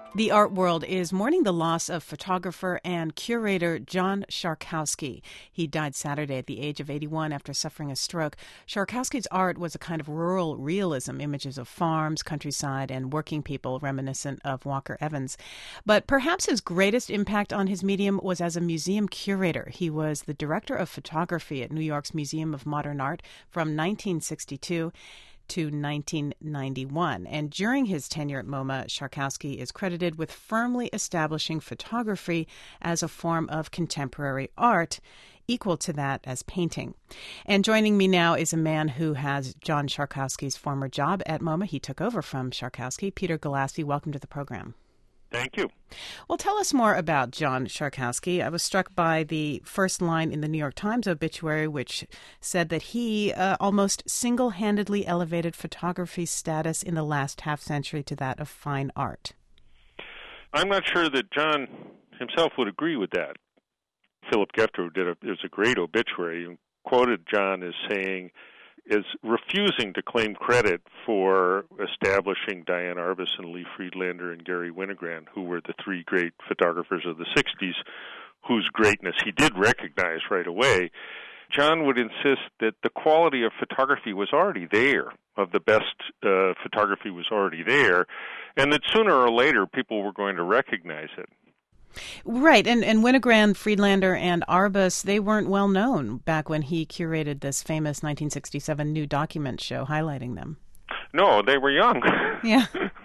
The art world is mourning the loss of photographer and curator John Szarkowski. He died Saturday at the age of 81 after suffering a stroke. Szarkowski's art was a kind of rural realism, images of farms, countryside, and working people reminiscent of Walker Evans. But perhaps his greatest impact on his medium was as a museum curator. He was the director of photography at New York's Museum of Modern Art from 1962 to 1991. And during his tenure at MoMA, Szarkowski is credited with firmly establishing photography as a form of contemporary art, equal to that as painting. And joining me now is a man who has John Szarkowski's former job at MoMA. He took over from Szarkowski. Peter Galassi, welcome to the program. Thank you. Well, tell us more about John Szarkowski. I was struck by the first line in the New York Times obituary, which said that he almost single-handedly elevated photography's status in the last half-century to that of fine art. I'm not sure that John himself would agree with that. Philip Gefter there's a great obituary and quoted John as saying, is refusing to claim credit for establishing Diane Arbus and Lee Friedlander and Garry Winogrand, who were the three great photographers of the 60s, whose greatness he did recognize right away. John would insist that the quality of photography was already there, of the best photography was already there, and that sooner or later people were going to recognize it. Right, and Winogrand, Friedlander, and Arbus, they weren't well known back when he curated this famous 1967 New Document show highlighting them. No, they were young. Yeah.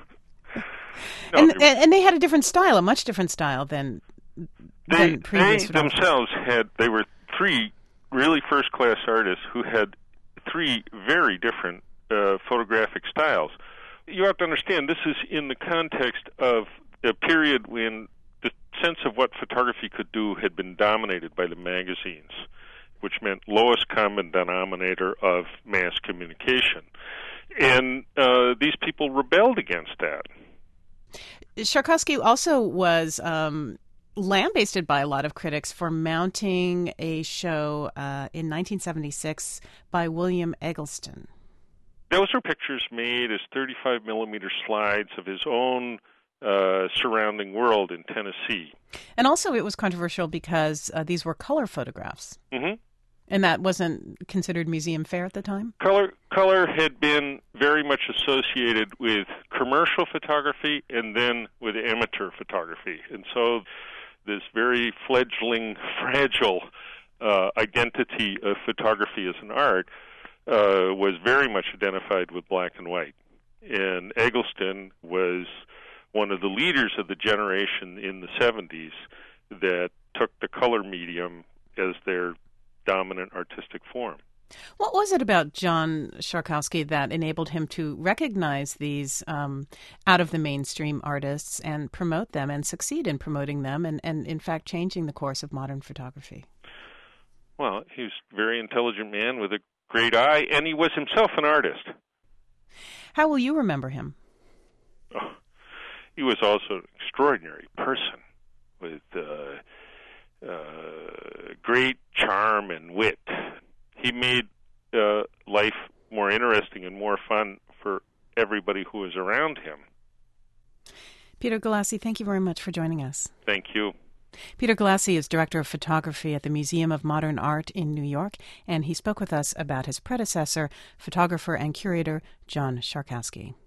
And they had a different style, a much different style than previous photographers. They were three really first-class artists who had three very different photographic styles. You have to understand, this is in the context of a period when the sense of what photography could do had been dominated by the magazines, which meant lowest common denominator of mass communication. And these people rebelled against that. Szarkowski also was lambasted by a lot of critics for mounting a show in 1976 by William Eggleston. Those are pictures made as 35-millimeter slides of his own surrounding world in Tennessee. And also it was controversial because these were color photographs. Mm-hmm. And that wasn't considered museum fare at the time? Color had been very much associated with commercial photography and then with amateur photography. And so this very fledgling, fragile identity of photography as an art was very much identified with black and white. And Eggleston was one of the leaders of the generation in the 70s that took the color medium as their dominant artistic form. What was it about John Szarkowski that enabled him to recognize these out-of-the-mainstream artists and promote them and succeed in promoting them and in fact, changing the course of modern photography? Well, he was a very intelligent man with a great eye, and he was himself an artist. How will you remember him? Oh, he was also an extraordinary person with great charm and wit. He made life more interesting and more fun for everybody who was around him. Peter Galassi, thank you very much for joining us. Thank you. Peter Galassi is Director of Photography at the Museum of Modern Art in New York, and he spoke with us about his predecessor, photographer and curator John Szarkowski.